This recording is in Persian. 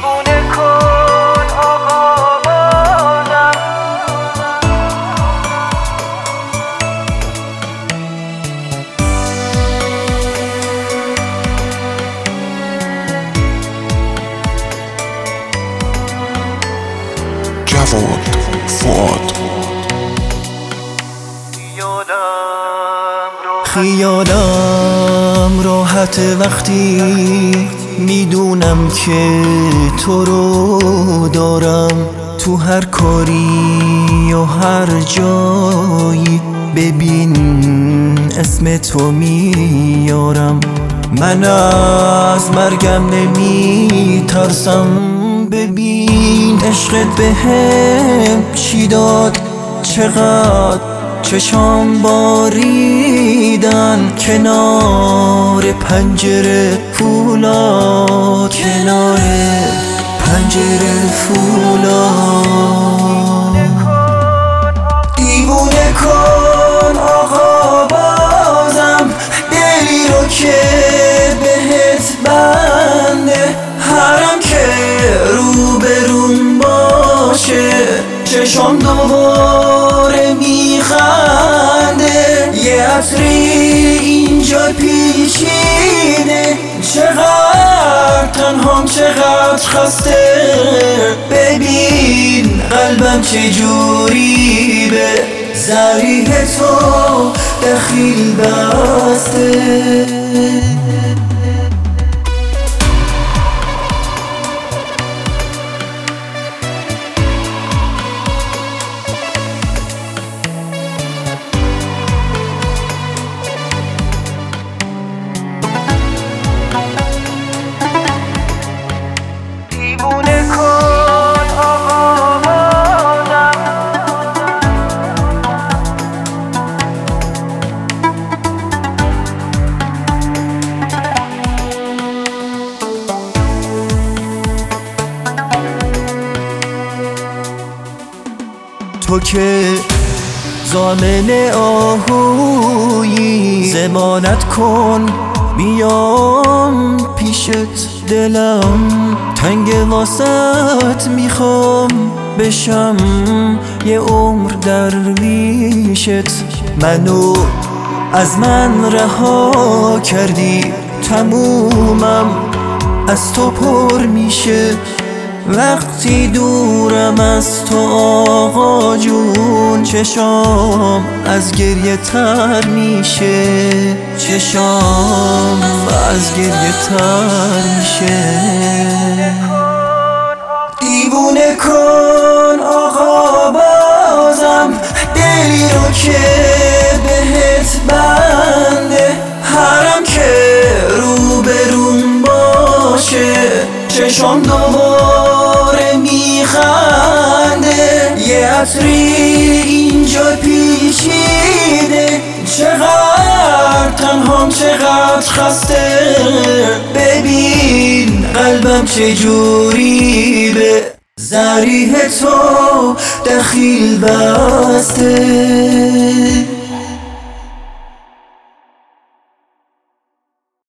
جواد فؤاد. خیالم راحت وقتی میدونم که تو رو دارم، تو هر کاری و هر جایی ببین اسم تو میارم. من از مرگم نمی ترسم، ببین عشقت بهم چی داد. چقدر چشام باریدن کنار پنجره فولاد، کنار پنجره فولاد. دیوونه کن آقا بازم دلی رو که بهت بنده، هرم که روبروم باشه چشام دوباره میخنده. یه عطری اینجا پیچیده، چقدر تنهام چقدر خسته. ببین قلبم چجوری به ضریح تو دخیل بسته. تو که ضامن آهویی، ضمانت کن بیام پیشت. دلم تنگ واسط میخوام بشم یه عمر درویشت. منو از من رها کردی، تمومم از تو پر میشه وقتی دورم از تو آقا جون. چشام از گریه تر میشه، چشام از گریه تر میشه. دیوونه کن آقا بازم دلی رو که بهت بنده، هرم که روبروم باشه چشام دوباره میخنده. یه عطری اینجا پیچیده، چقدر تنهام چقدر خسته. ببین قلبم چجوری به ضریح تو دخیل بسته.